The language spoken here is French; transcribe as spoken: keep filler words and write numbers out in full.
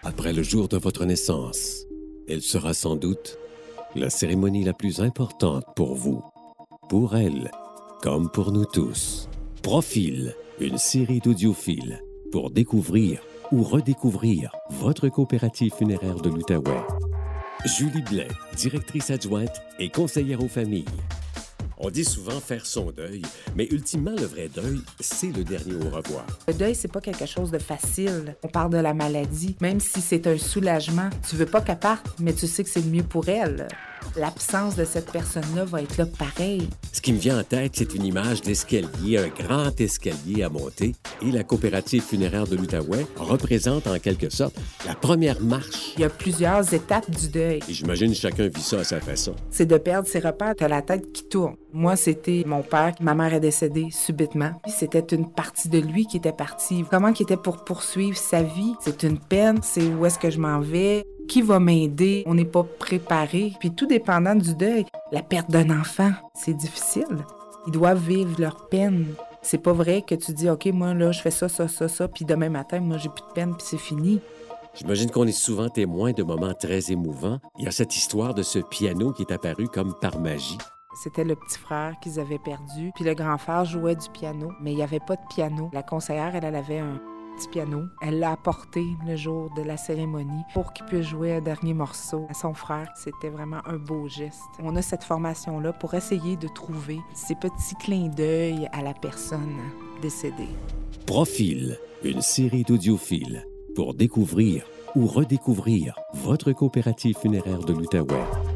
après le jour de votre naissance. Elle sera sans doute la cérémonie la plus importante pour vous, pour elle, comme pour nous tous. Profil, une série d'audiophiles pour découvrir ou redécouvrir votre coopérative funéraire de l'Outaouais. Julie Blais, directrice adjointe et conseillère aux familles. On dit souvent faire son deuil, mais ultimement, le vrai deuil, c'est le dernier au revoir. Le deuil, c'est pas quelque chose de facile. On parle de la maladie. Même si c'est un soulagement, tu veux pas qu'elle parte, mais tu sais que c'est le mieux pour elle. L'absence de cette personne-là va être là pareil. Ce qui me vient en tête, c'est une image d'escalier, un grand escalier à monter, et la coopérative funéraire de l'Outaouais représente en quelque sorte la première marche. Il y a plusieurs étapes du deuil. Et j'imagine chacun vit ça à sa façon. C'est de perdre ses repères, t'as la tête qui tourne. Moi, c'était mon père, ma mère est décédée subitement. Puis c'était une partie de lui qui était partie. Comment qu'il était pour poursuivre sa vie? C'est une peine, c'est où est-ce que je m'en vais? Qui va m'aider? On n'est pas préparé. Puis tout dépendant du deuil, la perte d'un enfant, c'est difficile. Ils doivent vivre leur peine. C'est pas vrai que tu dis, OK, moi, là, je fais ça, ça, ça, ça, puis demain matin, moi, j'ai plus de peine, puis c'est fini. J'imagine qu'on est souvent témoin de moments très émouvants. Il y a cette histoire de ce piano qui est apparu comme par magie. C'était le petit frère qu'ils avaient perdu, puis le grand frère jouait du piano, mais il n'y avait pas de piano. La conseillère, elle, elle avait un petit piano. Elle l'a apporté le jour de la cérémonie pour qu'il puisse jouer un dernier morceau à son frère. C'était vraiment un beau geste. On a cette formation-là pour essayer de trouver ces petits clins d'œil à la personne décédée. Profil, une série d'audiophiles pour découvrir ou redécouvrir votre coopérative funéraire de l'Outaouais.